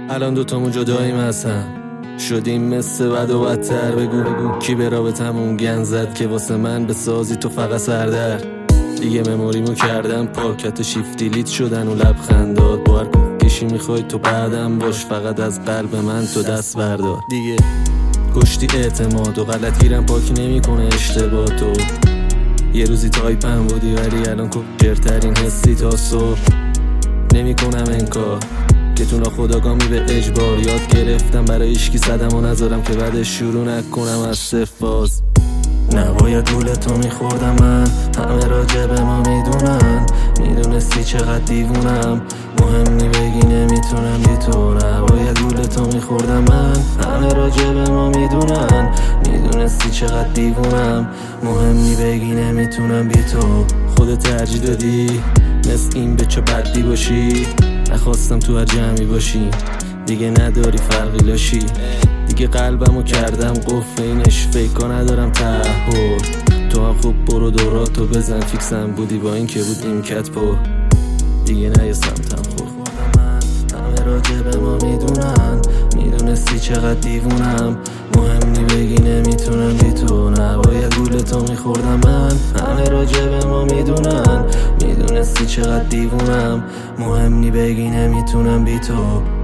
الان دوتامون جداییم اصلا، شدیم مثل بد و بدتر. بگو کی به رابطمون گن زد که واسه من بسازی تو فقط سردر. دیگه مموریمو کردم پاکت و شیفت دیلیت شدن و لبخندات. با هر کشی میخوای تو بعدم باش، فقط از قلب من تو دست بردار. دیگه کشتی اعتماد و غلط گیرم پاک نمیکنه اشتباه تو. یه روزی تایپم بودی ولی الان کپرترین حسی تا صبح. نمیکنم انکار که تو ناخودآگامی به اجبار یاد گرفتم برای عشقی صدم و نذارم که بعدش شروع نکنم از صفر باز. نباید گول تو میخوردم من، همه راجع به ما میدونن. میدونستی چقدر دیوونم، مهم نی بگی نمیتونم بی تو. نباید گول تو میخوردم من، همه راجع به ما میدونن. میدونستی چقدر دیوونم، مهم نی بگی نمیتونم بی تو. خودت ترجیح دادی مثل این به چه بدی باشی. نخواستم تو هر جمعی باشی، دیگه نداری فرقی لاشی. دیگه قلبمو کردم قفل اینش فیکا ندارم تعهد. تو هم خوب برو دوراتو بزن، فیکسم بودی با این که بود نیمکت پر. دیگه نه یه سمتم خورد همه راجع به ما میدونن. میدونستی چقدر دیوونم، مهم نی بگی نمیتونم بی تو. نباید گول تو میخوردم من، همه راجع به ما میدونن. میدونستی چقدر دیوونم، مهم نی بگی نمیتونم بی تو.